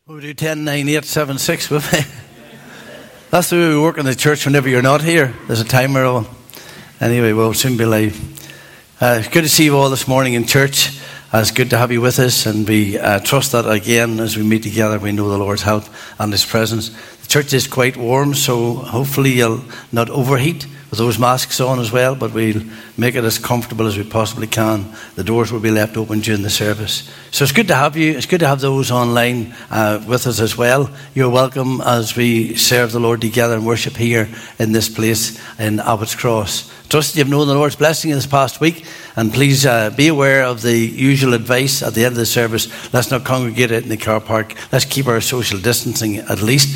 We do 10, 9, 8, 7, 6, will we? That's the way we work in the church whenever you're not here. There's a timer on. Anyway, we'll soon be live. It's good to see you all this morning in church. It's good to have you with us, and we trust that again as we meet together we know the Lord's help and His presence. The church is quite warm, so hopefully you'll not overheat with those masks on as well, but we'll make it as comfortable as we possibly can. The doors will be left open during the service. So it's good to have you. It's good to have those online with us as well. You're welcome as we serve the Lord together and worship here in this place in Abbott's Cross. Trust you've known the Lord's blessing in this past week, and please be aware of the usual advice at the end of the service. Let's not congregate out in the car park. Let's keep our social distancing at least,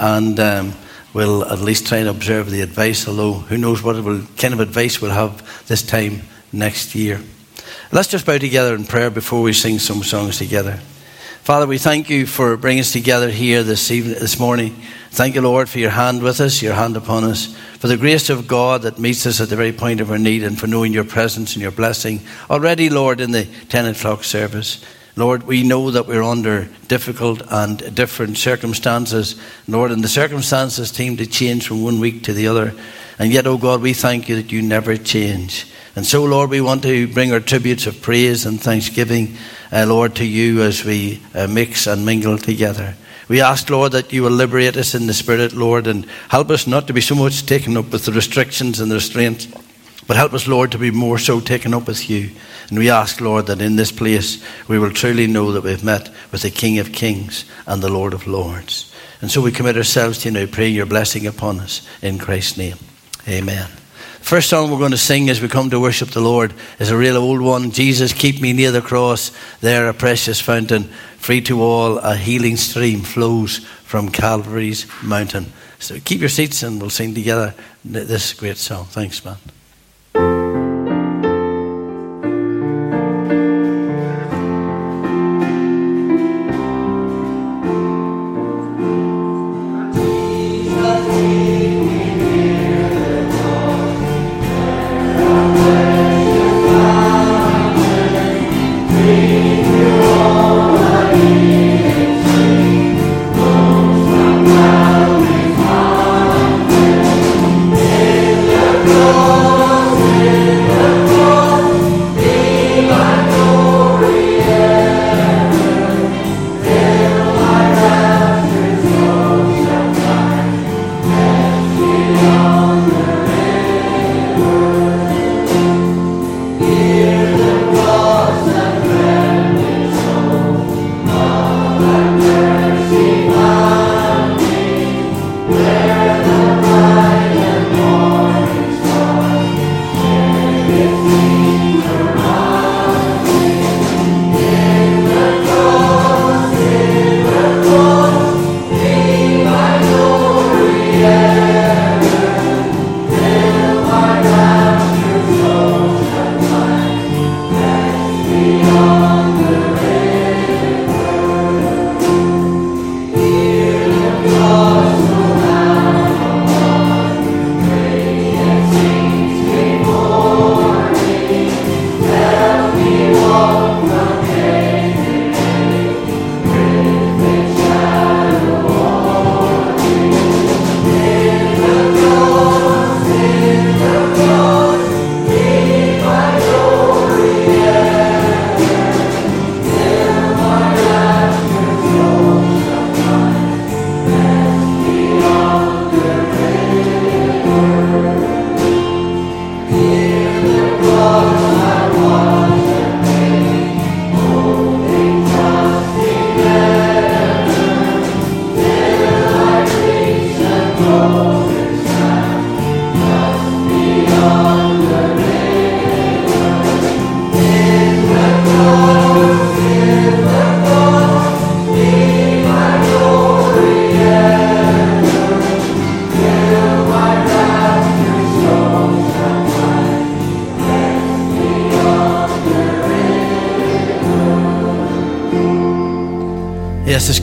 and we'll at least try and observe the advice, although who knows what kind of advice we'll have this time next year. Let's just bow together in prayer before we sing some songs together. Father, we thank you for bringing us together here this morning. Thank you, Lord, for your hand with us, your hand upon us, for the grace of God that meets us at the very point of our need, and for knowing your presence and your blessing already, Lord, in the 10 o'clock service. Lord, we know that we're under difficult and different circumstances, Lord, and the circumstances seem to change from one week to the other. And yet, oh God, we thank you that you never change. And so, Lord, we want to bring our tributes of praise and thanksgiving, Lord, to you as we mix and mingle together. We ask, Lord, that you will liberate us in the Spirit, Lord, and help us not to be so much taken up with the restrictions and the restraints, but help us, Lord, to be more so taken up with you. And we ask, Lord, that in this place we will truly know that we've met with the King of Kings and the Lord of Lords. And so we commit ourselves to you now, praying your blessing upon us in Christ's name. Amen. The first song we're going to sing as we come to worship the Lord is a real old one. Jesus, keep me near the cross, there a precious fountain, free to all, a healing stream flows from Calvary's mountain. So keep your seats and we'll sing together this great song. Thanks, man. Oh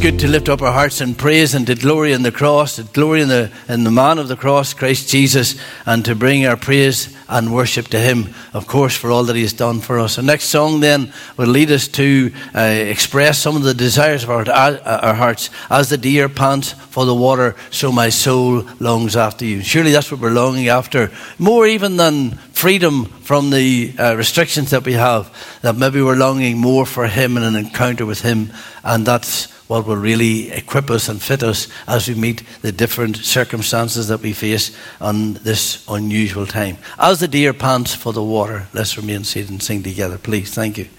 good to lift up our hearts in praise and to glory in the cross, to glory in the man of the cross, Christ Jesus, and to bring our praise and worship to him, of course, for all that he has done for us. The next song then will lead us to express some of the desires of our hearts. As the deer pants for the water, so my soul longs after you. Surely that's what we're longing after, more even than freedom from the restrictions that we have, that maybe we're longing more for him and an encounter with him, and that's what will really equip us and fit us as we meet the different circumstances that we face on this unusual time. As the deer pants for the water, let's remain seated and sing together, please. Thank you.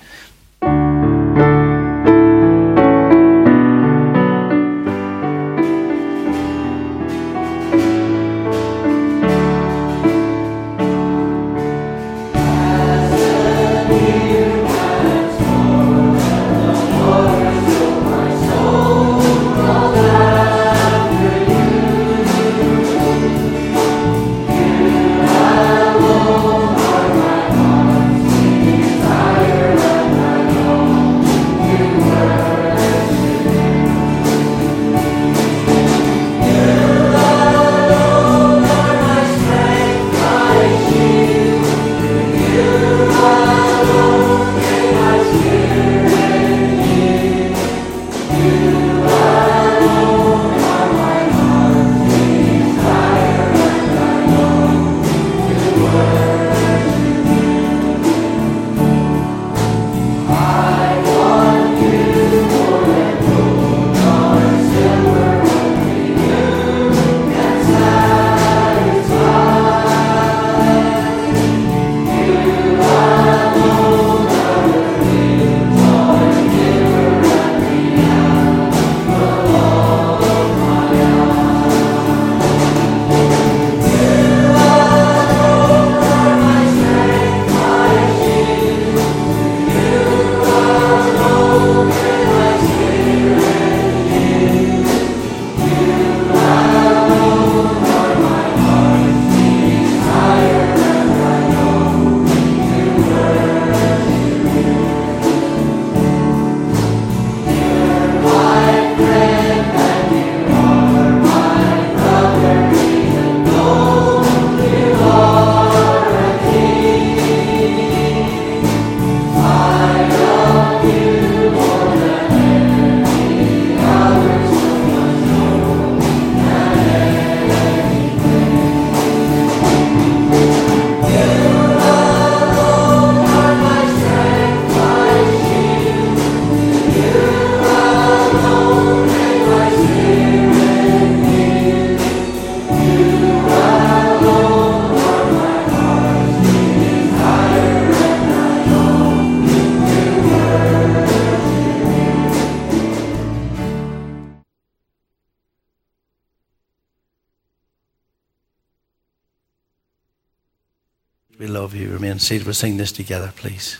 We love you. Remain seated. We'll sing this together, please.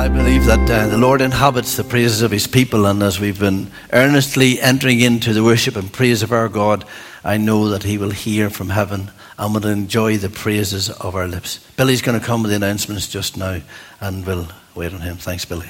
believe that the Lord inhabits the praises of his people, and as we've been earnestly entering into the worship and praise of our God, I know that he will hear from heaven and will enjoy the praises of our lips. Billy's going to come with the announcements just now, and we'll wait on him. Thanks, Billy.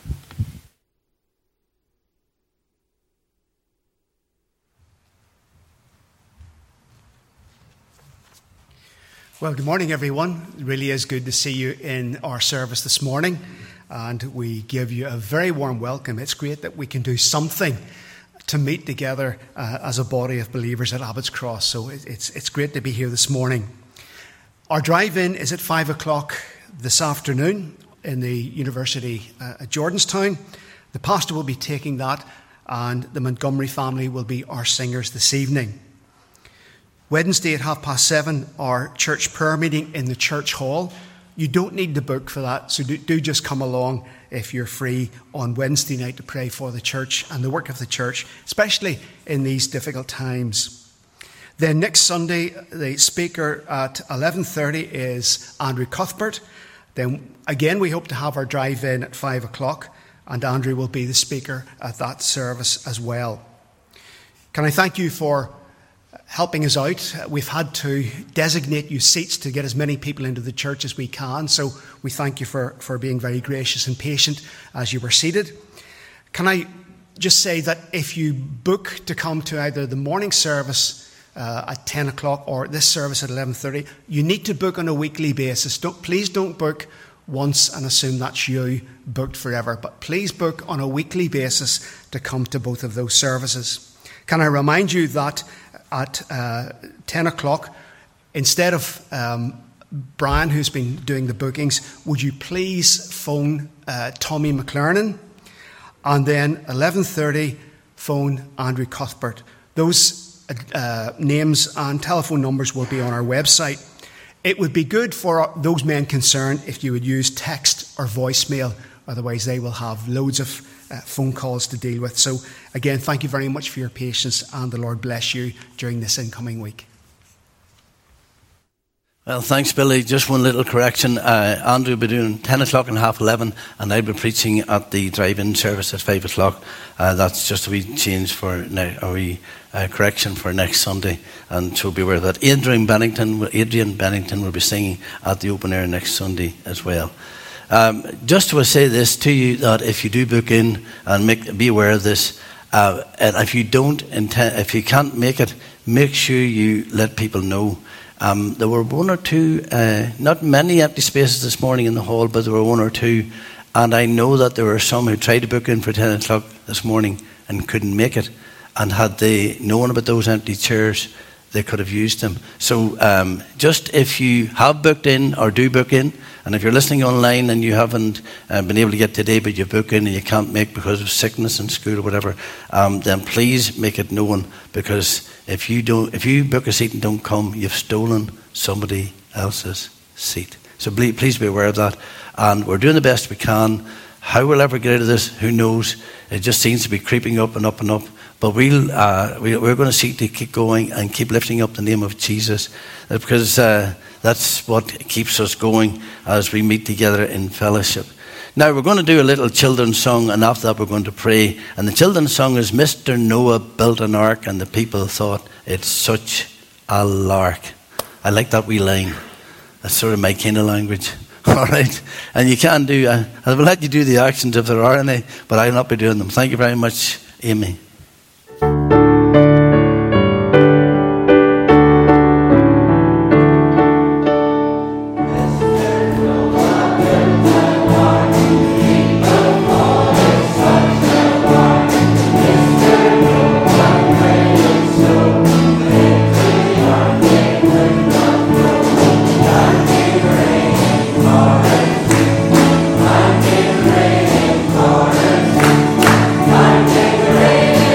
Well, good morning, everyone. It really is good to see you in our service this morning, and we give you a very warm welcome. It's great that we can do something to meet together as a body of believers at Abbott's Cross, so it's great to be here this morning. Our drive-in is at 5 o'clock this afternoon in the University at Jordanstown. The pastor will be taking that, and the Montgomery family will be our singers this evening. Wednesday at 7:30, our church prayer meeting in the church hall. You don't need to book for that, so do just come along if you're free on Wednesday night to pray for the church and the work of the church, especially in these difficult times. Then next Sunday, the speaker at 11:30 is Andrew Cuthbert. Then again, we hope to have our drive-in at 5 o'clock, and Andrew will be the speaker at that service as well. Can I thank you for helping us out? We've had to designate you seats to get as many people into the church as we can, so we thank you for being very gracious and patient as you were seated. Can I just say that if you book to come to either the morning service at 10 o'clock or this service at 11:30, you need to book on a weekly basis. Please don't book once and assume that's you booked forever, but please book on a weekly basis to come to both of those services. Can I remind you that at 10 o'clock, instead of Brian, who's been doing the bookings, would you please phone Tommy McLernan? And then 11:30, phone Andrew Cuthbert. Those names and telephone numbers will be on our website. It would be good for those men concerned if you would use text or voicemail, otherwise they will have loads of phone calls to deal with. So again, thank you very much for your patience, and the Lord bless you during this incoming week. Well, thanks, Billy. Just one little correction. Andrew will be doing 10 o'clock and 11:30, and I'll be preaching at the drive-in service at 5 o'clock. That's just a wee change for a wee correction for next Sunday, and so be aware of that. Adrian Bennington will be singing at the open air next Sunday as well. Just to say this to you, that if you do book in, and be aware of this, and if you can't make it, make sure you let people know. There were one or two, not many empty spaces this morning in the hall, but there were one or two, and I know that there were some who tried to book in for 10 o'clock this morning and couldn't make it, and had they known about those empty chairs, they could have used them. So just if you have booked in or do book in, and if you're listening online and you haven't been able to get today, but you book in and you can't make because of sickness in school or whatever, then please make it known, because if you book a seat and don't come, you've stolen somebody else's seat. So please be aware of that. And we're doing the best we can. How we'll ever get out of this, who knows? It just seems to be creeping up and up and up. But we're going to seek to keep going and keep lifting up the name of Jesus, because that's what keeps us going as we meet together in fellowship. Now we're going to do a little children's song, and after that we're going to pray. And the children's song is Mr. Noah Built an Ark, and the people thought it's such a lark. I like that wee line. That's sort of my kind of language. All right. And you can do, I will let you do the actions if there are any, but I'll not be doing them. Thank you very much, Amy. Rain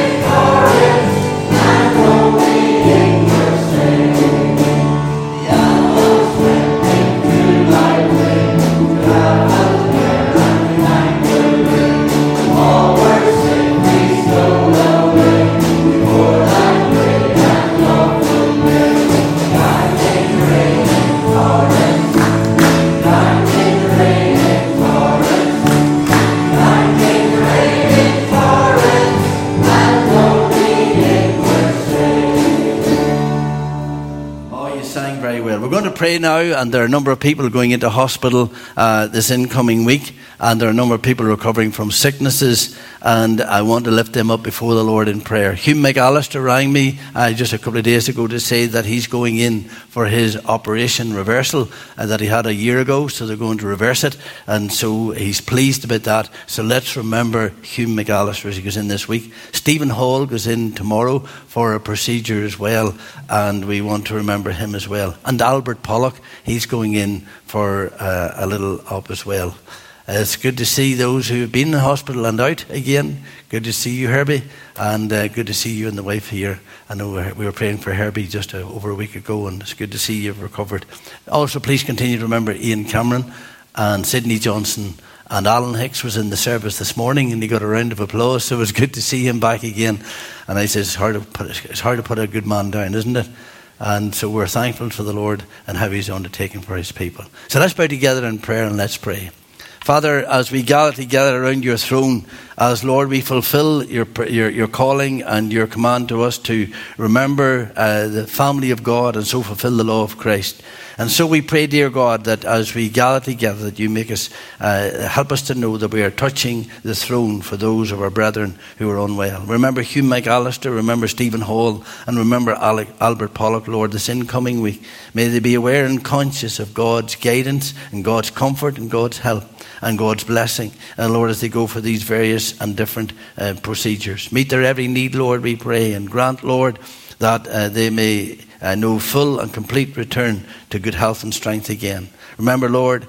pray now, and there are a number of people going into hospital this incoming week, and there are a number of people recovering from sicknesses, and I want to lift them up before the Lord in prayer. Hugh McAllister rang me just a couple of days ago to say that he's going in for his operation reversal that he had a year ago, so they're going to reverse it, and so he's pleased about that. So let's remember Hugh McAllister as he goes in this week. Stephen Hall goes in tomorrow for a procedure as well, and we want to remember him as well. And Albert Pollock, he's going in for a little op as well. It's good to see those who have been in the hospital and out again. Good to see you, Herbie, and good to see you and the wife here. I know we were praying for Herbie just over a week ago, and it's good to see you've recovered. Also, please continue to remember Ian Cameron and Sidney Johnson. And Alan Hicks was in the service this morning, and he got a round of applause, so it was good to see him back again. And I said, it's hard to put a good man down, isn't it? And so we're thankful for the Lord and how he's undertaken for his people. So let's bow together in prayer and let's pray. Father, as we gather together around your throne, as Lord, we fulfill your calling and your command to us to remember the family of God and so fulfill the law of Christ. And so we pray, dear God, that as we gather together, that you make us, help us to know that we are touching the throne for those of our brethren who are unwell. Remember Hugh McAllister, remember Stephen Hall, and remember Albert Pollock, Lord, this incoming week. May they be aware and conscious of God's guidance and God's comfort and God's help and God's blessing. And Lord, as they go for these various and different procedures. Meet their every need, Lord, we pray, and grant, Lord, that they may know full and complete return to good health and strength again. Remember, Lord,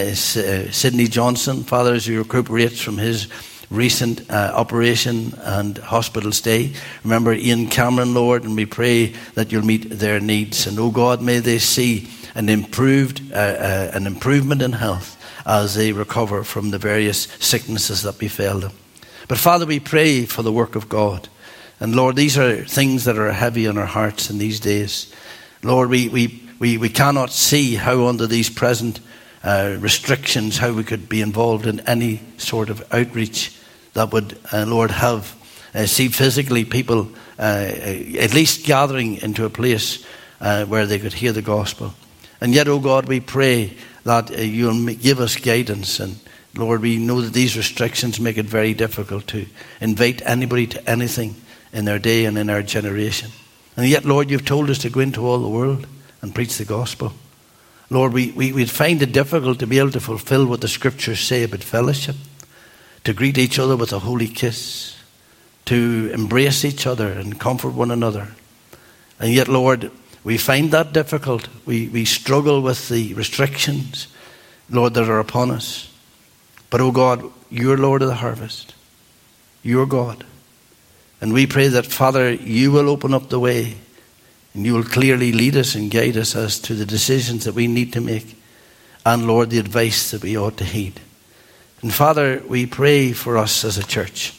Sidney Johnson, Father, as he recuperates from his recent operation and hospital stay. Remember Ian Cameron, Lord, and we pray that you'll meet their needs. And, oh God, may they see an improvement in health as they recover from the various sicknesses that befell them. But Father, we pray for the work of God. And Lord, these are things that are heavy on our hearts in these days. Lord, we cannot see how under these present restrictions, how we could be involved in any sort of outreach that would, Lord, have see physically people at least gathering into a place where they could hear the gospel. And yet, oh God, we pray that you'll give us guidance. And Lord, we know that these restrictions make it very difficult to invite anybody to anything in their day and in our generation. And yet, Lord, you've told us to go into all the world and preach the gospel. Lord, we'd find it difficult to be able to fulfill what the scriptures say about fellowship, to greet each other with a holy kiss, to embrace each other and comfort one another. And yet, Lord, we find that difficult. We struggle with the restrictions, Lord, that are upon us. But, oh God, you're Lord of the harvest. You're God. And we pray that, Father, you will open up the way and you will clearly lead us and guide us as to the decisions that we need to make. And, Lord, the advice that we ought to heed. And, Father, we pray for us as a church.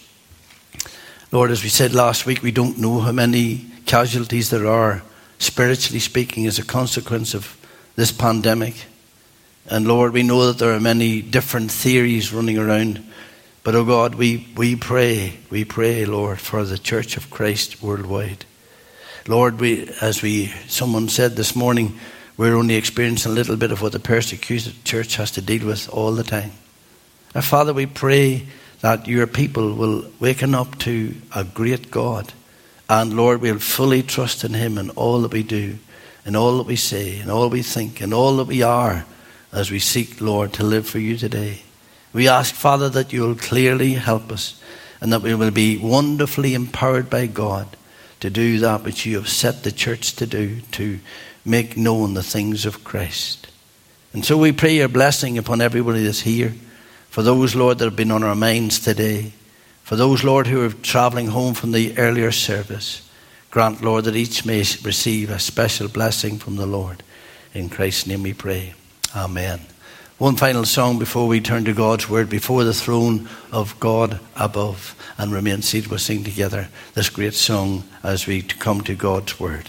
Lord, as we said last week, we don't know how many casualties there are, spiritually speaking, as a consequence of this pandemic. And Lord, we know that there are many different theories running around. But, oh God, we pray, Lord, for the Church of Christ worldwide. Lord, someone said this morning, we're only experiencing a little bit of what the persecuted church has to deal with all the time. Now, Father, we pray that your people will waken up to a great God. And Lord, we'll fully trust in him in all that we do, in all that we say, in all we think, in all that we are, as we seek, Lord, to live for you today. We ask, Father, that you'll clearly help us and that we will be wonderfully empowered by God to do that which you have set the church to do, to make known the things of Christ. And so we pray your blessing upon everybody that's here. For those, Lord, that have been on our minds today. For those, Lord, who are traveling home from the earlier service. Grant, Lord, that each may receive a special blessing from the Lord. In Christ's name we pray. Amen. One final song before we turn to God's word, before the throne of God above, and remain seated. We'll sing together this great song as we come to God's word.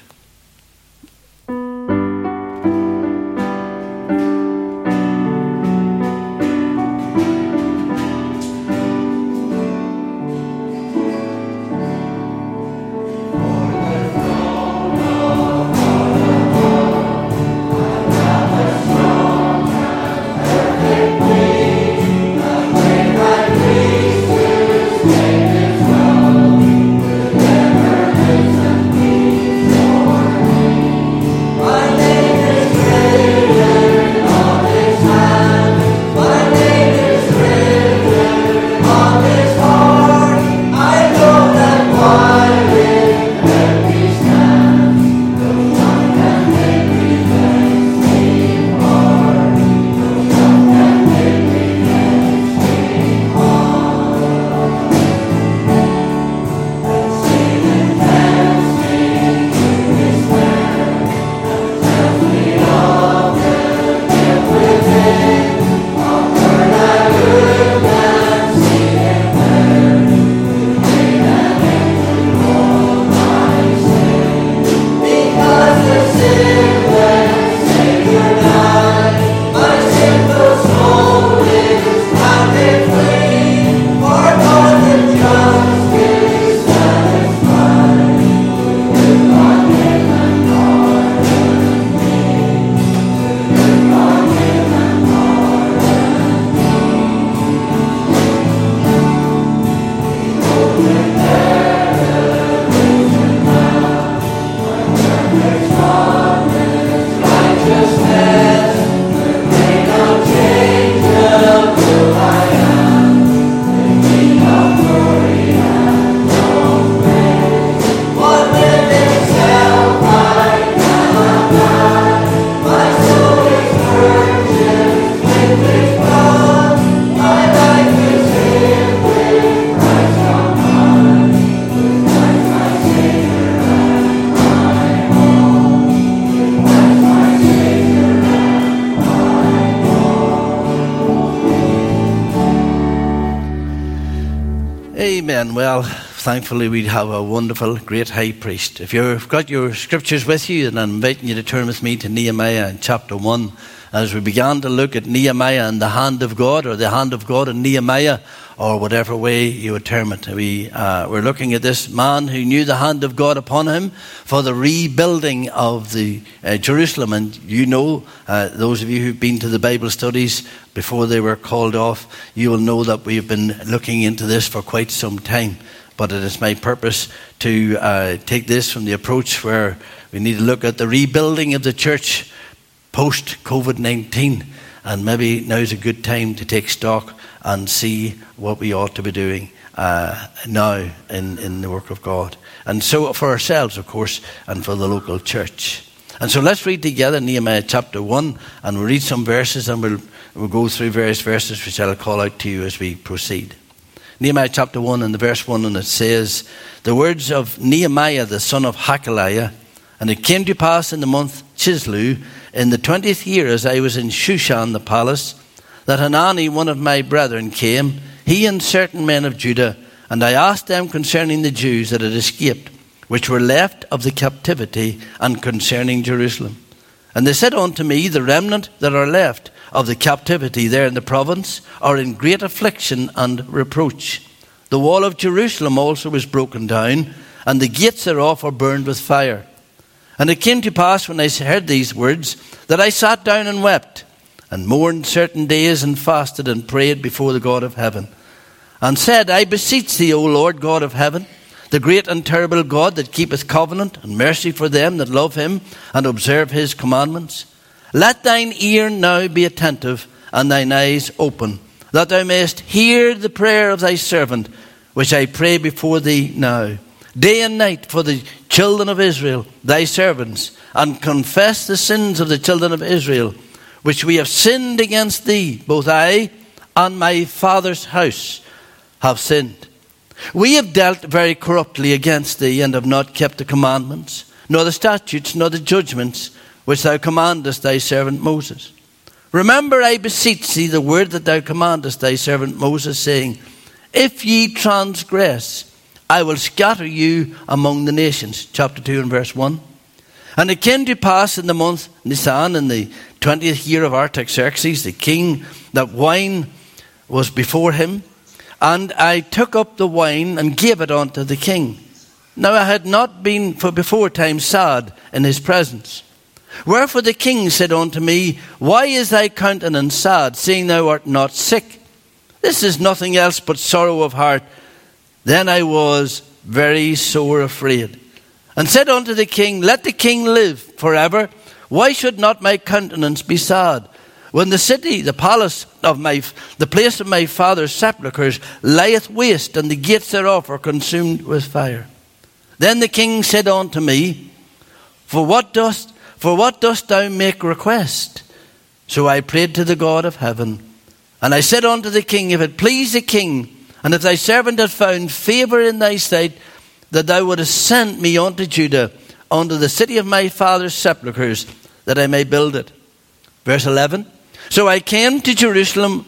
Amen. Well, thankfully we have a wonderful, great high priest. If you've got your scriptures with you, then I'm inviting you to turn with me to Nehemiah in chapter 1. As we began to look at Nehemiah and the hand of God, or the hand of God in Nehemiah, or whatever way you would term it. We're looking at this man who knew the hand of God upon him for the rebuilding of the Jerusalem. And you know, those of you who've been to the Bible studies before they were called off, you will know that we've been looking into this for quite some time. But it is my purpose to take this from the approach where we need to look at the rebuilding of the church post-COVID-19, and maybe now's a good time to take stock and see what we ought to be doing now in the work of God. And so for ourselves, of course, and for the local church. And so let's read together Nehemiah chapter 1, and we'll read some verses, and we'll go through various verses which I'll call out to you as we proceed. Nehemiah chapter 1 and the verse 1, and it says, "The words of Nehemiah the son of Hakaliah, and it came to pass in the month Chislew, in the 20th year, as I was in Shushan the palace, that Hanani, one of my brethren, came, he and certain men of Judah, and I asked them concerning the Jews that had escaped, which were left of the captivity, and concerning Jerusalem. And they said unto me, the remnant that are left of the captivity there in the province are in great affliction and reproach. The wall of Jerusalem also is broken down, and the gates thereof are burned with fire. And it came to pass, when I heard these words, that I sat down and wept, and mourned certain days, and fasted and prayed before the God of heaven, and said, I beseech thee, O Lord God of heaven, the great and terrible God that keepeth covenant and mercy for them that love him and observe his commandments, let thine ear now be attentive, and thine eyes open, that thou mayest hear the prayer of thy servant, which I pray before thee now, day and night, for the children of Israel, thy servants, and confess the sins of the children of Israel, which we have sinned against thee. Both I and my father's house have sinned. We have dealt very corruptly against thee, and have not kept the commandments, nor the statutes, nor the judgments, which thou commandest thy servant Moses. Remember, I beseech thee, the word that thou commandest thy servant Moses, saying, if ye transgress, I will scatter you among the nations. Chapter 2 and verse 1. And it came to pass in the month Nisan, in the 20th year of Artaxerxes, the king, that wine was before him. And I took up the wine and gave it unto the king. Now I had not been for before time sad in his presence. Wherefore the king said unto me, why is thy countenance sad, seeing thou art not sick? This is nothing else but sorrow of heart. Then I was very sore afraid, and said unto the king, let the king live forever. Why should not my countenance be sad, when the city, the palace of the place of my father's sepulchres lieth waste, and the gates thereof are consumed with fire? Then the king said unto me, For what dost thou make request? So I prayed to the God of heaven, and I said unto the king, if it please the king, and if thy servant had found favour in thy sight, that thou wouldest send me unto Judah, unto the city of my father's sepulchres, that I may build it. Verse 11. So I came to Jerusalem,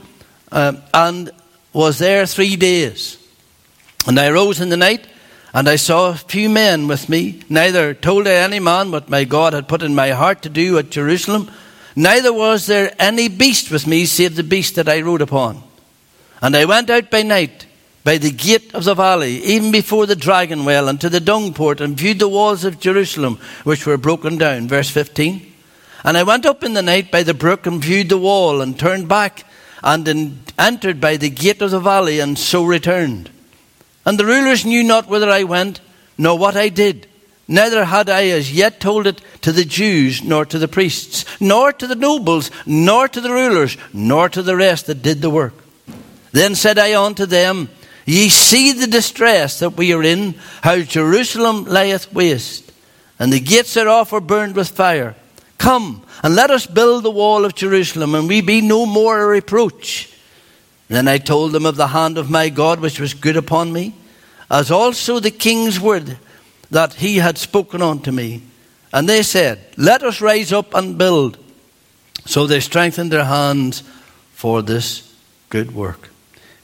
and was there 3 days. And I rose in the night, and I saw a few men with me. Neither told I any man what my God had put in my heart to do at Jerusalem. Neither was there any beast with me, save the beast that I rode upon. And I went out by night, by the gate of the valley, even before the dragon well, and to the dung port, and viewed the walls of Jerusalem, which were broken down. Verse 15. And I went up in the night by the brook, and viewed the wall, and turned back, and entered by the gate of the valley, and so returned. And the rulers knew not whither I went, nor what I did. Neither had I as yet told it to the Jews, nor to the priests, nor to the nobles, nor to the rulers, nor to the rest that did the work. Then said I unto them, ye see the distress that we are in, how Jerusalem lieth waste, and the gates thereof are burned with fire. Come, and let us build the wall of Jerusalem, and we be no more a reproach. Then I told them of the hand of my God, which was good upon me, as also the king's word that he had spoken unto me. And they said, let us rise up and build. So they strengthened their hands for this good work.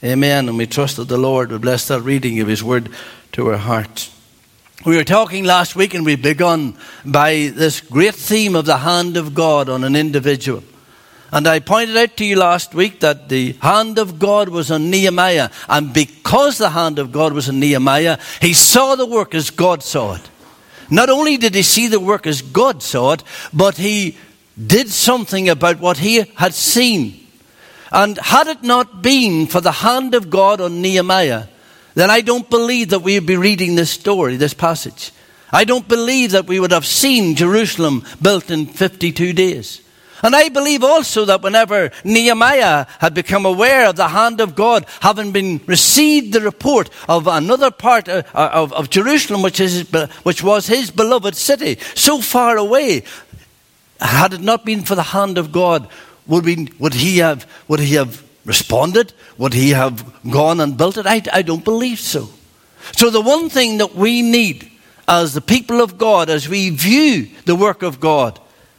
Amen. And we trust that the Lord will bless that reading of his word to our hearts. We were talking last week, and we begun by this great theme of the hand of God on an individual. And I pointed out to you last week that the hand of God was on Nehemiah. And because the hand of God was on Nehemiah, he saw the work as God saw it. Not only did he see the work as God saw it, but he did something about what he had seen. And had it not been for the hand of God on Nehemiah, then I don't believe that we would be reading this story, this passage. I don't believe that we would have seen Jerusalem built in 52 days. And I believe also that whenever Nehemiah had become aware of the hand of God, having been received the report of another part of Jerusalem, which was his beloved city, so far away, had it not been for the hand of God, would he have responded? Would he have gone and built it? I don't believe so. So the one thing that we need as the people of God, as we view the work of God,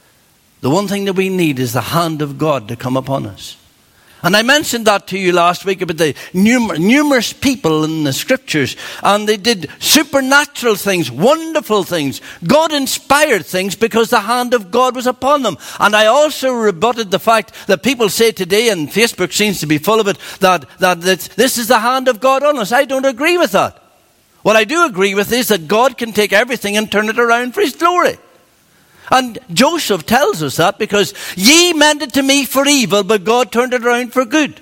the one thing that we need is the hand of God to come upon us. And I mentioned that to you last week about the numerous people in the scriptures, and they did supernatural things, wonderful things, God-inspired things, because the hand of God was upon them. And I also rebutted the fact that people say today, and Facebook seems to be full of it, that this is the hand of God on us. I don't agree with that. What I do agree with is that God can take everything and turn it around for his glory. And Joseph tells us that, because ye meant it to me for evil, but God turned it around for good.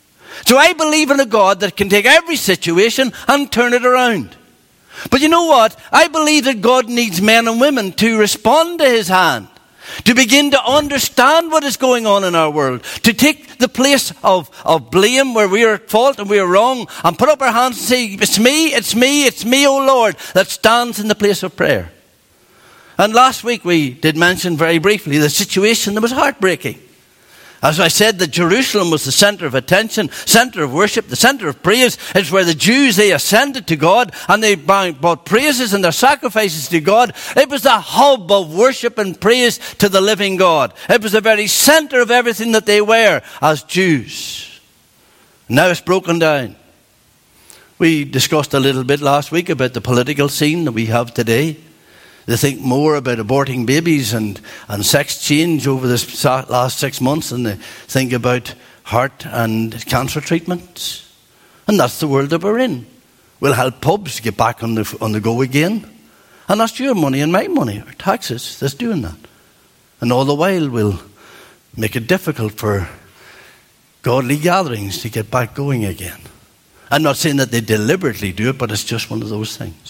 So I believe in a God that can take every situation and turn it around. But you know what? I believe that God needs men and women to respond to his hand, to begin to understand what is going on in our world, to take the place of blame where we are at fault and we are wrong, and put up our hands and say, it's me, O Lord, that stands in the place of prayer. And last week we did mention very briefly the situation that was heartbreaking. As I said, that Jerusalem was the center of attention, center of worship, the center of praise. It's where the Jews, they ascended to God and they brought praises and their sacrifices to God. It was the hub of worship and praise to the living God. It was the very center of everything that they were as Jews. Now it's broken down. We discussed a little bit last week about the political scene that we have today. They think more about aborting babies and sex change over this last 6 months than they think about heart and cancer treatments. And that's the world that we're in. We'll help pubs get back on the go again. And that's your money and my money, our taxes, that's doing that. And all the while we'll make it difficult for godly gatherings to get back going again. I'm not saying that they deliberately do it, but it's just one of those things.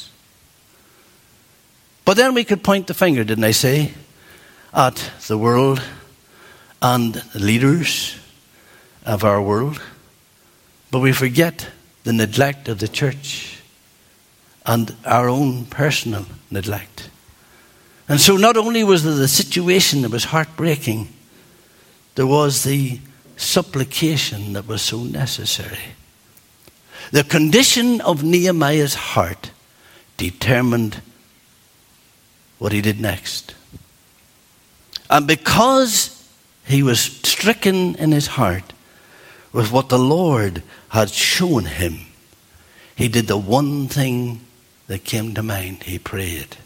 But then we could point the finger, didn't I say, at the world and the leaders of our world. But we forget the neglect of the church and our own personal neglect. And so not only was there the situation that was heartbreaking, there was the supplication that was so necessary. The condition of Nehemiah's heart determined what he did next. And because he was stricken in his heart with what the Lord had shown him, he did the one thing that came to mind. He prayed.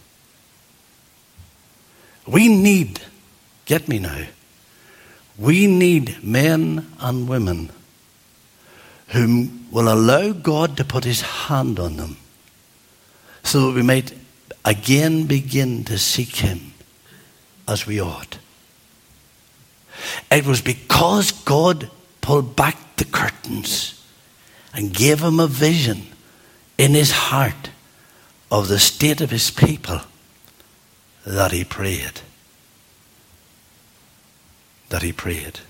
We need, get me now, we need men and women who will allow God to put his hand on them so that we might again begin to seek him as we ought. It was because God pulled back the curtains and gave him a vision in his heart of the state of his people that he prayed. That he prayed.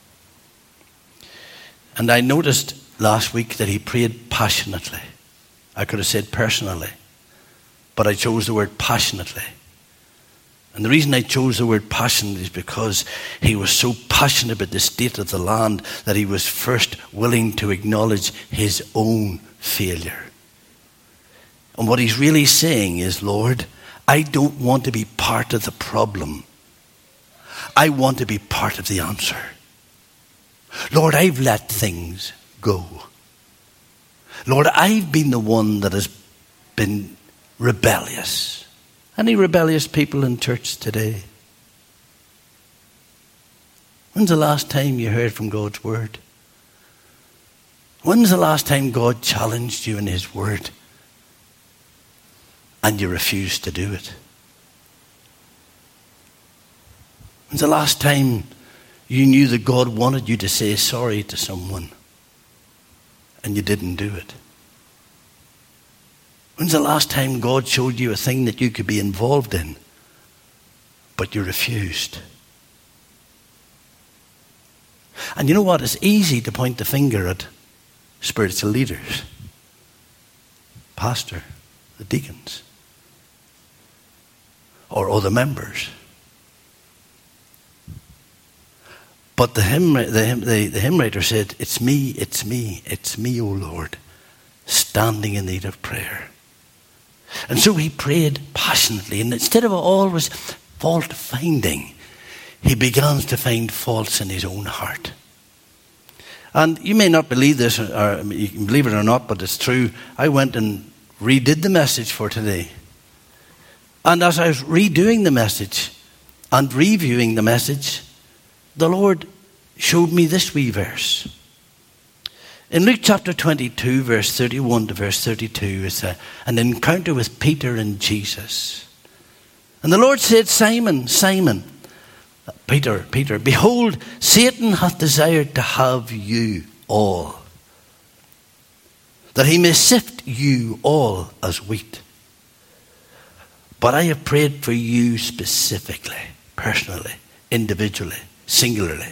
And I noticed last week that he prayed passionately. I could have said personally, but I chose the word passionately. And the reason I chose the word passionately is because he was so passionate about the state of the land that he was first willing to acknowledge his own failure. And what he's really saying is, Lord, I don't want to be part of the problem. I want to be part of the answer. Lord, I've let things go. Lord, I've been the one that has been rebellious. Any rebellious people in church today? When's the last time you heard from God's word? When's the last time God challenged you in his word and you refused to do it? When's the last time you knew that God wanted you to say sorry to someone and you didn't do it? When's the last time God showed you a thing that you could be involved in, but you refused? And you know what? It's easy to point the finger at spiritual leaders, pastor, the deacons, or other members. But the hymn writer said, it's me, O Lord, standing in need of prayer. And so he prayed passionately, and instead of always fault finding, he begins to find faults in his own heart. And you may not believe this, or you can believe it or not, but it's true. I went and redid the message for today. And as I was redoing the message and reviewing the message, the Lord showed me this wee verse. In Luke chapter 22, verse 31 to verse 32, is an encounter with Peter and Jesus. And the Lord said, Simon, Simon, Peter, behold, Satan hath desired to have you all, that he may sift you all as wheat. But I have prayed for you specifically, personally, individually, singularly.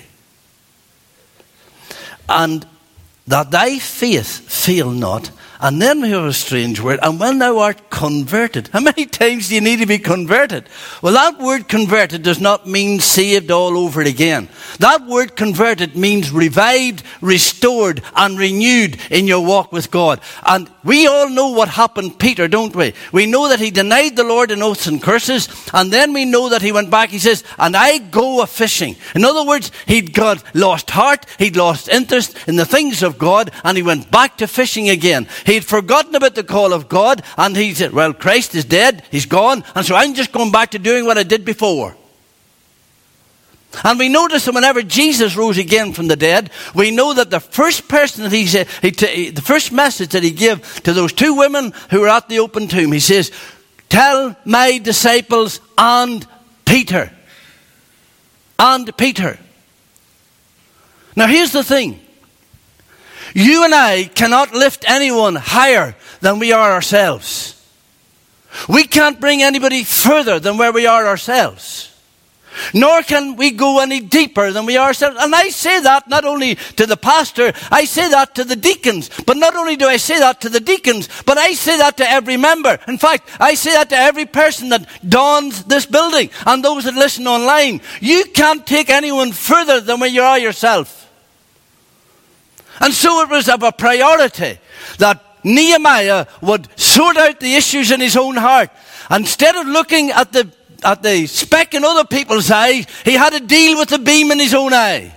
And that thy faith fail not. And then we have a strange word. And when thou art converted. How many times do you need to be converted? Well, that word converted does not mean saved all over again. That word converted means revived, restored, and renewed in your walk with God. And we all know what happened, Peter, don't we? We know that he denied the Lord in oaths and curses. And then we know that he went back. He says, and I go a-fishing. In other words, he'd got lost heart. He'd lost interest in the things of God. And he went back to fishing again. He'd forgotten about the call of God, and he said, well, Christ is dead, he's gone, and so I'm just going back to doing what I did before. And we notice that whenever Jesus rose again from the dead, we know that the first person that he said, the first message that he gave to those two women who were at the open tomb, he says, tell my disciples and Peter. And Peter. Now here's the thing. You and I cannot lift anyone higher than we are ourselves. We can't bring anybody further than where we are ourselves. Nor can we go any deeper than we are ourselves. And I say that not only to the pastor, I say that to the deacons. But not only do I say that to the deacons, but I say that to every member. In fact, I say that to every person that dons this building and those that listen online. You can't take anyone further than where you are yourself. And so it was of a priority that Nehemiah would sort out the issues in his own heart. Instead of looking at the speck in other people's eye, he had to deal with the beam in his own eye.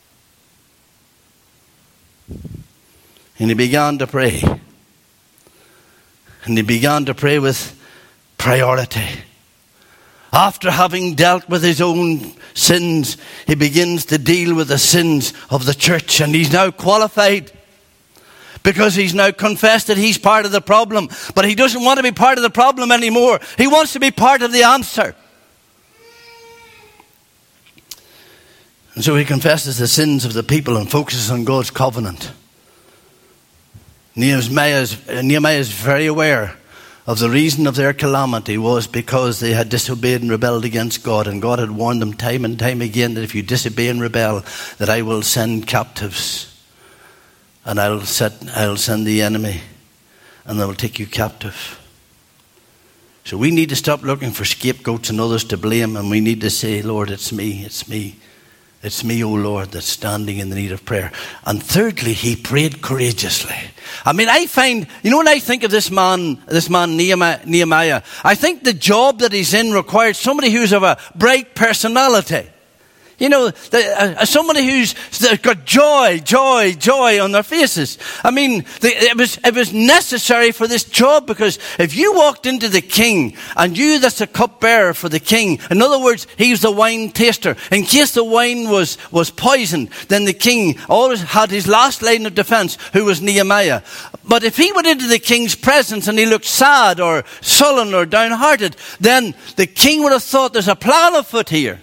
And he began to pray. And he began to pray with priority. After having dealt with his own sins, he begins to deal with the sins of the church. And he's now qualified because he's now confessed that he's part of the problem. But he doesn't want to be part of the problem anymore. He wants to be part of the answer. And so he confesses the sins of the people and focuses on God's covenant. Nehemiah is very aware of the reason of their calamity was because they had disobeyed and rebelled against God. And God had warned them time and time again that if you disobey and rebel, that I will send captives. And I'll send the enemy. And they will take you captive. So we need to stop looking for scapegoats and others to blame. And we need to say, Lord, it's me, it's me. It's me, O Lord, that's standing in the need of prayer. And thirdly, he prayed courageously. I mean, I find, when I think of this man Nehemiah, I think the job that he's in required somebody who's of a bright personality. Somebody who's got joy on their faces. I mean, it was necessary for this job, because if you walked into the king and you that's the cupbearer for the king, in other words, he was the wine taster. In case the wine was poisoned, then the king always had his last line of defense, who was Nehemiah. But if he went into the king's presence and he looked sad or sullen or downhearted, then the king would have thought there's a plan afoot here.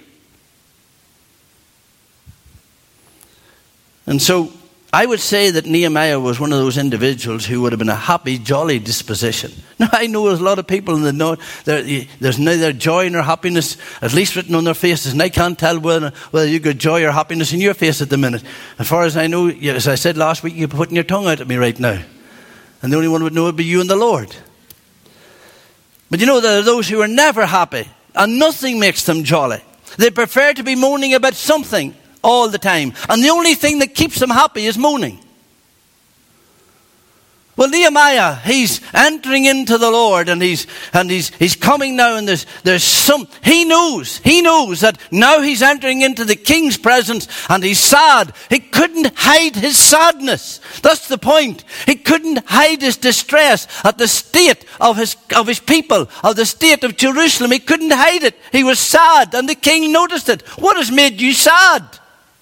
And so I would say that Nehemiah was one of those individuals who would have been a happy, jolly disposition. Now, I know there's a lot of people in the north, there's neither joy nor happiness, at least written on their faces, and I can't tell whether you've got joy or happiness in your face at the minute. As far as I know, as I said last week, you're putting your tongue out at me right now. And the only one who would know would be you and the Lord. But there are those who are never happy, and nothing makes them jolly. They prefer to be moaning about something all the time. And the only thing that keeps them happy is moaning. Well, Nehemiah, he's entering into the Lord, and he's coming now, and he knows that now he's entering into the king's presence, and he's sad. He couldn't hide his sadness. That's the point. He couldn't hide his distress at the state of his people, of the state of Jerusalem. He couldn't hide it. He was sad, and the king noticed it. What has made you sad?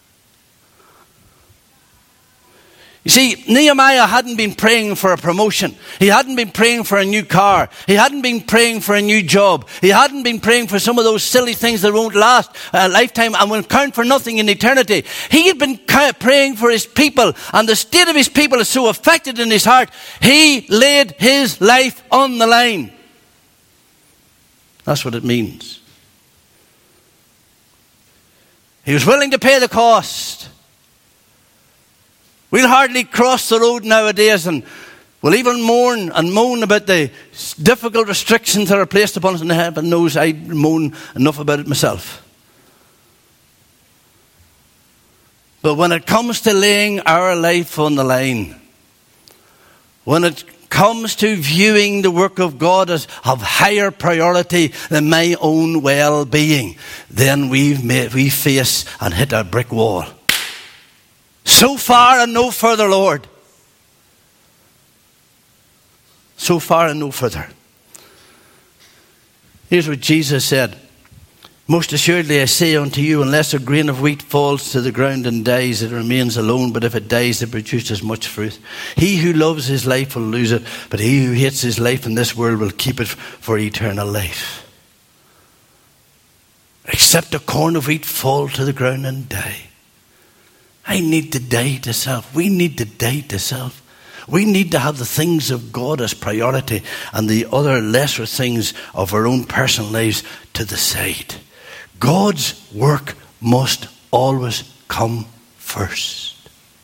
You see, Nehemiah hadn't been praying for a promotion. He hadn't been praying for a new car. He hadn't been praying for a new job. He hadn't been praying for some of those silly things that won't last a lifetime and will count for nothing in eternity. He had been praying for his people, and the state of his people is so affected in his heart, he laid his life on the line. That's what it means. He was willing to pay the cost. We'll hardly cross the road nowadays, and we'll even mourn and moan about the difficult restrictions that are placed upon us. And heaven knows I moan enough about it myself. But when it comes to laying our life on the line, when it comes to viewing the work of God as of higher priority than my own well-being, then we face and hit a brick wall. So far and no further, Lord. So far and no further. Here's what Jesus said. Most assuredly I say unto you, unless a grain of wheat falls to the ground and dies, it remains alone. But if it dies, it produces much fruit. He who loves his life will lose it, but he who hates his life in this world will keep it for eternal life. Except a corn of wheat fall to the ground and die. I need to die to self. We need to die to self. We need to have the things of God as priority and the other lesser things of our own personal lives to the side. God's work must always come first.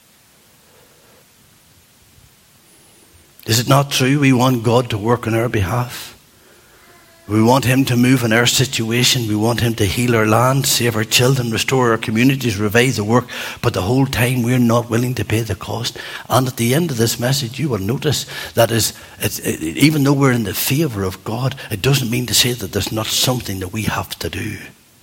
Is it not true we want God to work on our behalf? We want him to move in our situation. We want him to heal our land, save our children, restore our communities, revive the work. But the whole time we're not willing to pay the cost. And at the end of this message, you will notice that even though we're in the favour of God, it doesn't mean to say that there's not something that we have to do.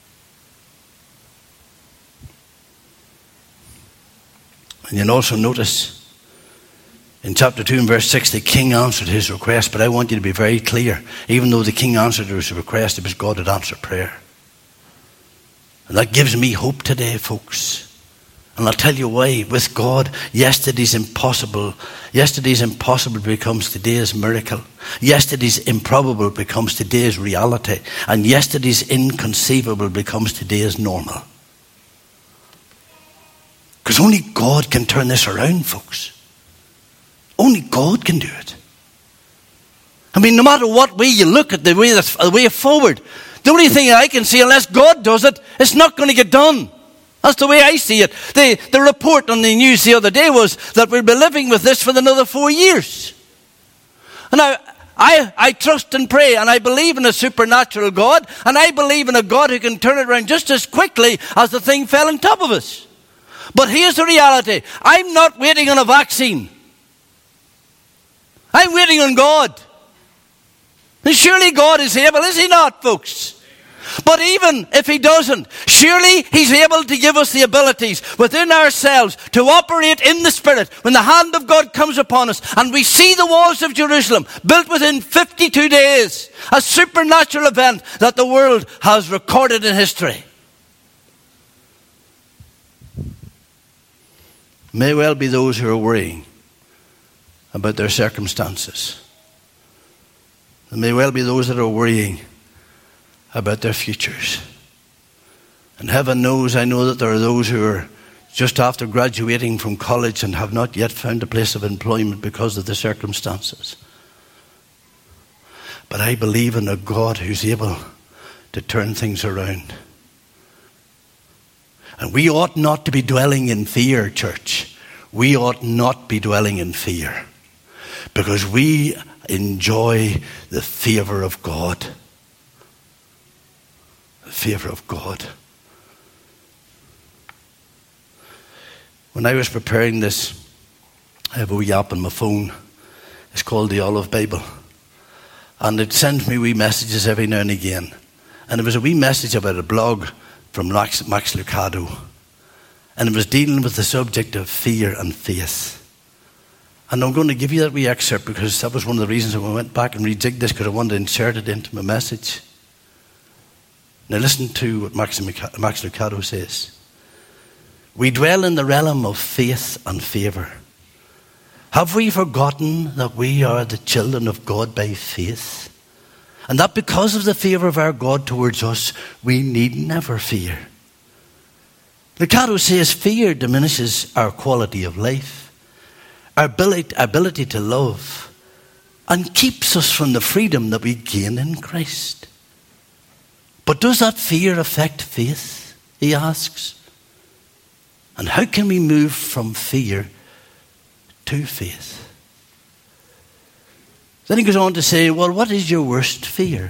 And you'll also notice in chapter 2 and verse 6, the king answered his request. But I want you to be very clear. Even though the king answered his request, it was God that answered prayer. And that gives me hope today, folks. And I'll tell you why. With God, yesterday's impossible becomes today's miracle. Yesterday's improbable becomes today's reality. And yesterday's inconceivable becomes today's normal. Because only God can turn this around, folks. Only God can do it. I mean, no matter what way you look at the way forward, the only thing I can see, unless God does it, it's not going to get done. That's the way I see it. The report on the news the other day was that we'll be living with this for another 4 years. And I trust and pray, and I believe in a supernatural God, and I believe in a God who can turn it around just as quickly as the thing fell on top of us. But here's the reality. I'm not waiting on a vaccine. I'm waiting on God. And surely God is able, is he not, folks? But even if he doesn't, surely he's able to give us the abilities within ourselves to operate in the Spirit when the hand of God comes upon us and we see the walls of Jerusalem built within 52 days. A supernatural event that the world has recorded in history. May well be those who are worrying about their circumstances. There may well be those that are worrying about their futures. And heaven knows, I know that there are those who are just after graduating from college and have not yet found a place of employment because of the circumstances. But I believe in a God who's able to turn things around. And we ought not to be dwelling in fear, church. We ought not be dwelling in fear. Because we enjoy the favor of God. The favor of God. When I was preparing this, I have a wee app on my phone. It's called the Olive Bible. And it sends me wee messages every now and again. And there was a wee message about a blog from Max Lucado. And it was dealing with the subject of fear and faith. And I'm going to give you that wee excerpt because that was one of the reasons I went back and rejigged this, because I wanted to insert it into my message. Now listen to what Max Lucado says. We dwell in the realm of faith and favour. Have we forgotten that we are the children of God by faith? And that because of the favour of our God towards us, we need never fear. Lucado says fear diminishes our quality of life, our ability to love, and keeps us from the freedom that we gain in Christ. But does that fear affect faith? He asks. And how can we move from fear to faith? Then he goes on to say, well, what is your worst fear?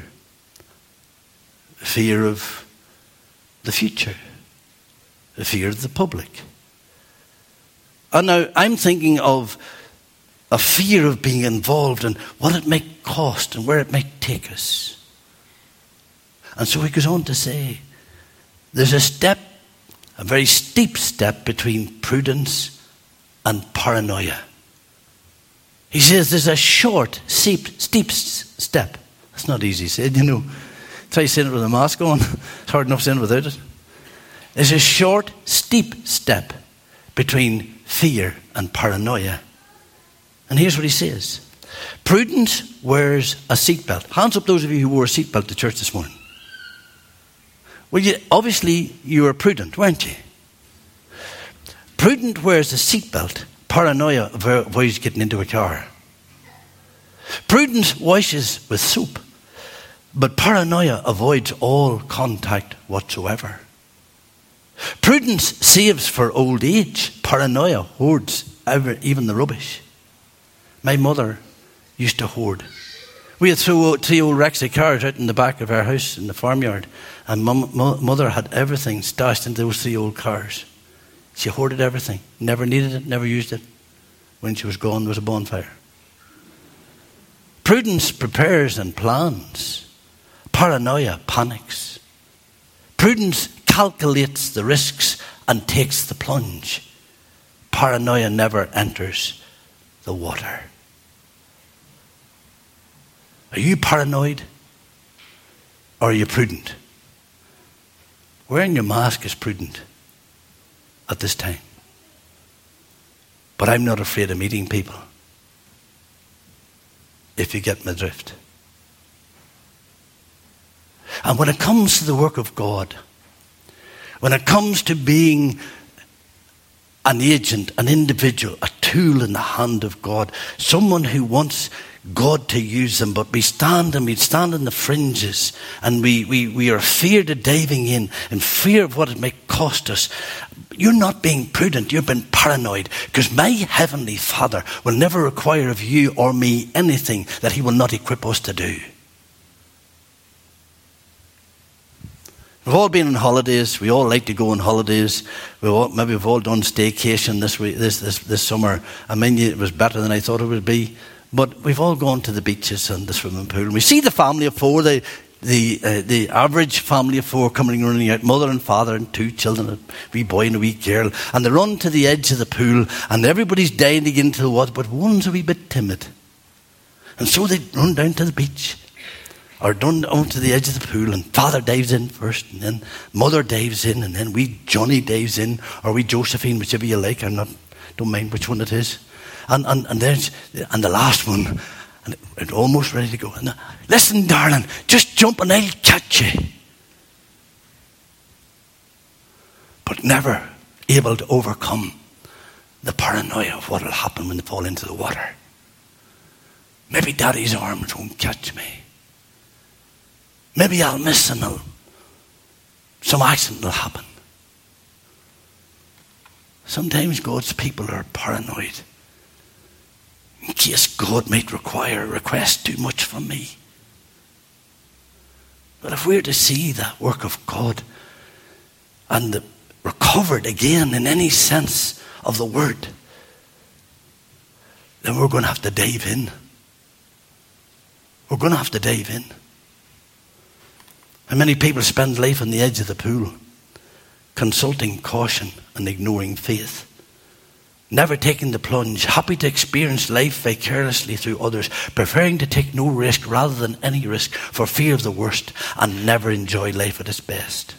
Fear of the future. The fear of the public. And now I'm thinking of a fear of being involved in what it might cost and where it might take us. And so he goes on to say, there's a very steep step between prudence and paranoia. He says there's a short, steep step. That's not easy said, you know. Try saying it with a mask on. It's hard enough saying it without it. There's a short, steep step between fear and paranoia. And here's what he says. Prudence wears a seatbelt. Hands up those of you who wore a seatbelt to church this morning. Well, obviously you were prudent, weren't you? Prudent wears a seatbelt. Paranoia avoids getting into a car. Prudence washes with soap, but paranoia avoids all contact whatsoever. Prudence saves for old age. Paranoia hoards even the rubbish. My mother used to hoard. We had three old wrecks of cars out in the back of our house in the farmyard, and mother had everything stashed into those three old cars. She hoarded everything. Never needed it, never used it. When she was gone, there was a bonfire. Prudence prepares and plans. Paranoia panics. Prudence calculates the risks and takes the plunge. Paranoia never enters the water. Are you paranoid or are you prudent? Wearing your mask is prudent at this time. But I'm not afraid of meeting people, if you get my drift. And when it comes to the work of God, when it comes to being an agent, an individual, a tool in the hand of God, someone who wants God to use them, but we stand in the fringes, and we are feared of diving in fear of what it might cost us. You're not being prudent, you're being paranoid, because my heavenly Father will never require of you or me anything that he will not equip us to do. We've all been on holidays. We all like to go on holidays. Maybe we've all done staycation this summer. I mean, it was better than I thought it would be. But we've all gone to the beaches and the swimming pool. And we see the family of four. They the average family of 4 coming running out, mother and father and 2 children, a wee boy and a wee girl, and they run to the edge of the pool, and everybody's dying to get into the water, but one's a wee bit timid. And so they run down to the beach, or run onto the edge of the pool, and father dives in first, and then mother dives in, and then wee Johnny dives in, or wee Josephine, whichever you like. Don't mind which one it is. And the last one, and it's almost ready to go. And listen, darling, just jump and I'll catch you. But never able to overcome the paranoia of what will happen when they fall into the water. Maybe daddy's arms won't catch me. Maybe I'll miss and some accident will happen. Sometimes God's people are paranoid in case God might request too much from me. But if we're to see that work of God and recovered again in any sense of the word, then we're going to have to dive in. We're going to have to dive in. And many people spend life on the edge of the pool, consulting caution and ignoring faith. Never taking the plunge, happy to experience life vicariously through others, preferring to take no risk rather than any risk for fear of the worst, and never enjoy life at its best.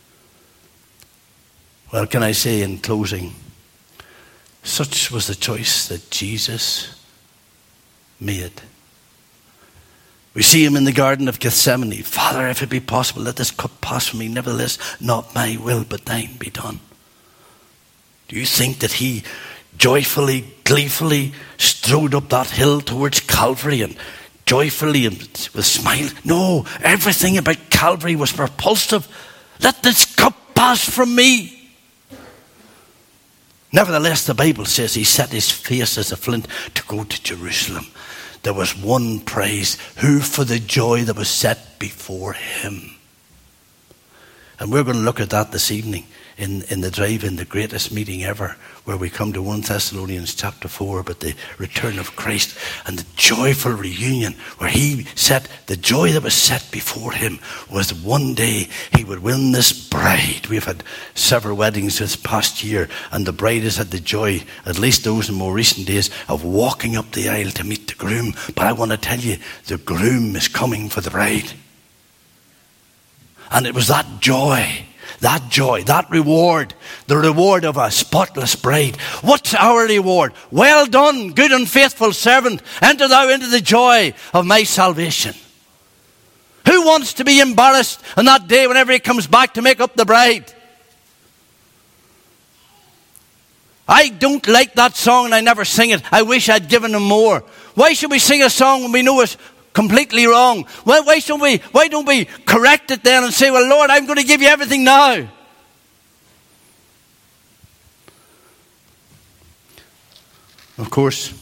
Well, can I say in closing, such was the choice that Jesus made. We see him in the Garden of Gethsemane. Father, if it be possible, let this cup pass from me. Nevertheless, not my will, but thine be done. Do you think that he joyfully, gleefully strode up that hill towards Calvary and joyfully and with smile? No, everything about Calvary was repulsive. Let this cup pass from me. Nevertheless, the Bible says he set his face as a flint to go to Jerusalem. There was one prize, who for the joy that was set before him. And we're going to look at that this evening in the drive-in, the greatest meeting ever, where we come to 1 Thessalonians chapter 4 about the return of Christ and the joyful reunion where he set the joy that was set before him was one day he would win this bride. We've had several weddings this past year, and the bride has had the joy, at least those in more recent days, of walking up the aisle to meet the groom. But I want to tell you, the groom is coming for the bride. And it was that joy, that reward, the reward of a spotless bride. What's our reward? Well done, good and faithful servant. Enter thou into the joy of my salvation. Who wants to be embarrassed on that day whenever he comes back to make up the bride? I don't like that song and I never sing it. I wish I'd given him more. Why should we sing a song when we know it's completely wrong? Why don't we correct it then and say, well, Lord, I'm going to give you everything now. Of course,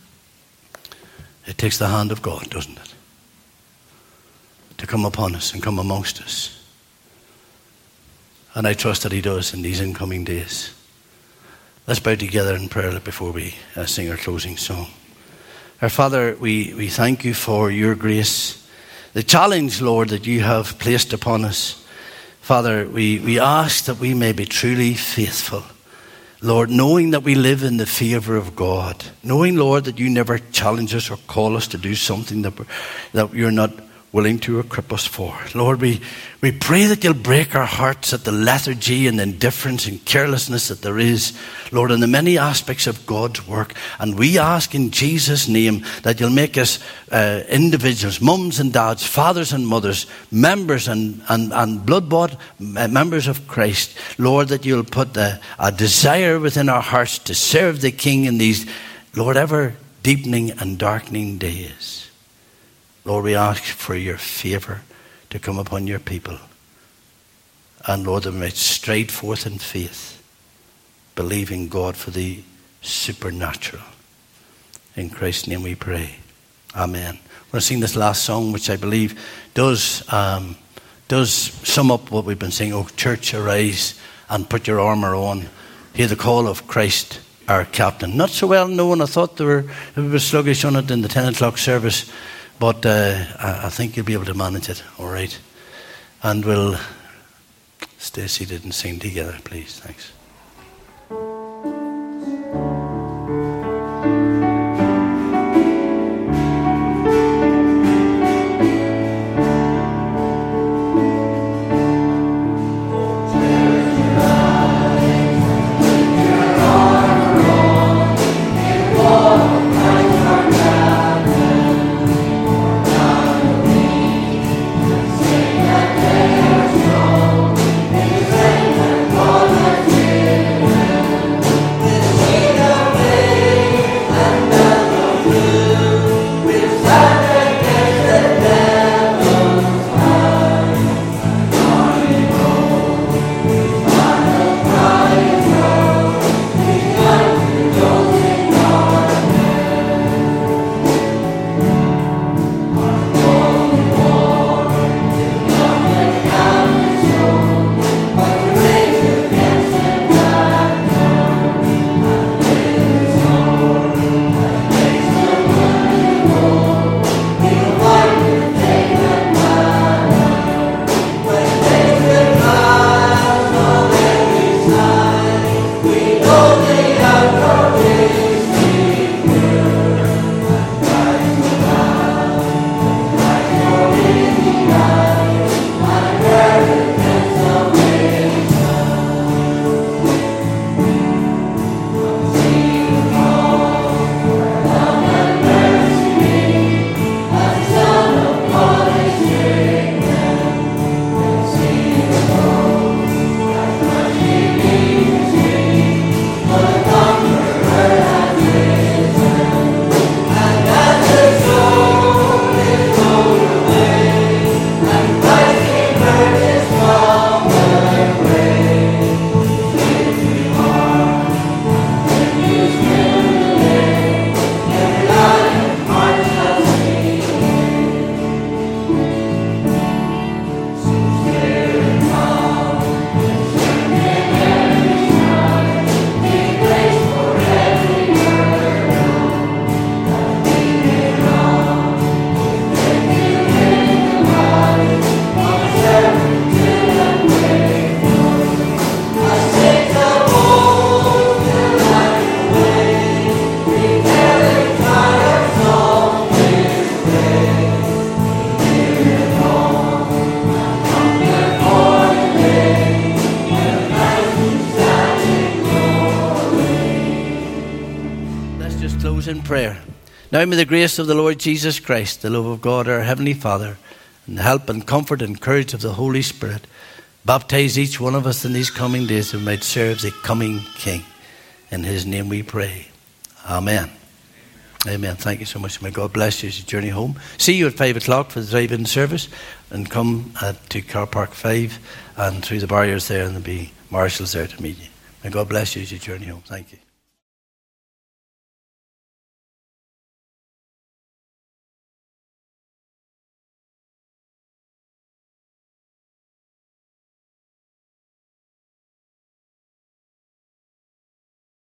it takes the hand of God, doesn't it, to come upon us and come amongst us. And I trust that he does in these incoming days. Let's bow together in prayer before we sing our closing song. Our Father, we thank you for your grace, the challenge, Lord, that you have placed upon us. Father, we ask that we may be truly faithful, Lord, knowing that we live in the favour of God, knowing, Lord, that you never challenge us or call us to do something that you're not willing to equip us for. Lord, we pray that you'll break our hearts at the lethargy and indifference and carelessness that there is, Lord, in the many aspects of God's work. And we ask in Jesus' name that you'll make us individuals, mums and dads, fathers and mothers, members and blood-bought members of Christ. Lord, that you'll put a desire within our hearts to serve the King in these, Lord, ever deepening and darkening days. Lord, we ask for your favour to come upon your people. And Lord, that we might stride forth in faith, believing God for the supernatural. In Christ's name we pray. Amen. I'm going to sing this last song, which I believe does sum up what we've been saying. Oh, church, arise and put your armour on. Hear the call of Christ, our captain. Not so well known. I thought we were sluggish on it in the 10 o'clock service. but I think you'll be able to manage it all right. And we'll stay seated and sing together, please. Thanks. In prayer. Now may the grace of the Lord Jesus Christ, the love of God our Heavenly Father, and the help and comfort and courage of the Holy Spirit baptize each one of us in these coming days that we might serve the coming King. In his name we pray. Amen. Amen. Thank you so much. May God bless you as you journey home. See you at 5 o'clock for the drive-in service, and come to Car Park 5 and through the barriers there, and there'll be marshals there to meet you. May God bless you as you journey home. Thank you.